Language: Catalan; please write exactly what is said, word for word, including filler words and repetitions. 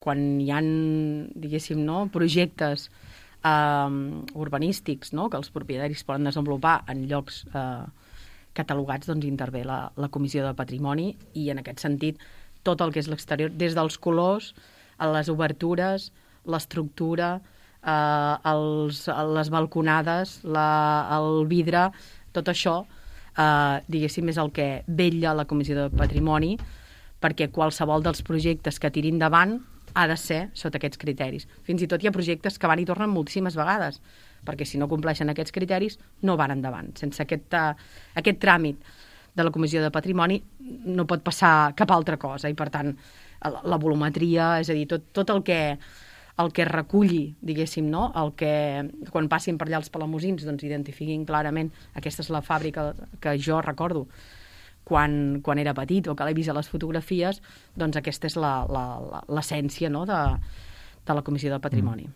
quan hi ha, diguéssim, no, projectes eh, urbanístics, no, que els propietaris poden desenvolupar en llocs eh, catalogats, doncs intervé la, la Comissió de Patrimoni, i en aquest sentit tot el que és l'exterior, des dels colors, a les obertures, l'estructura, eh, els, les balconades, la, el vidre, tot això, eh, diguéssim, és el que vetlla la Comissió de Patrimoni, perquè qualsevol dels projectes que tiri endavant ha de ser sota aquests criteris. Fins i tot hi ha projectes que van i tornen moltíssimes vegades, perquè si no compleixen aquests criteris no van endavant. Sense aquest, uh, aquest tràmit de la Comissió de Patrimoni no pot passar cap altra cosa, i per tant la, la volumetria, és a dir, tot, tot el que el que reculli, diguéssim, no? El que quan passin per allà els palamosins doncs identifiquin clarament aquesta és la fàbrica que jo recordo quan, quan era petit o que l'he vist a les fotografies, doncs aquesta és l'essència, no? de, de la Comissió de Patrimoni. Mm.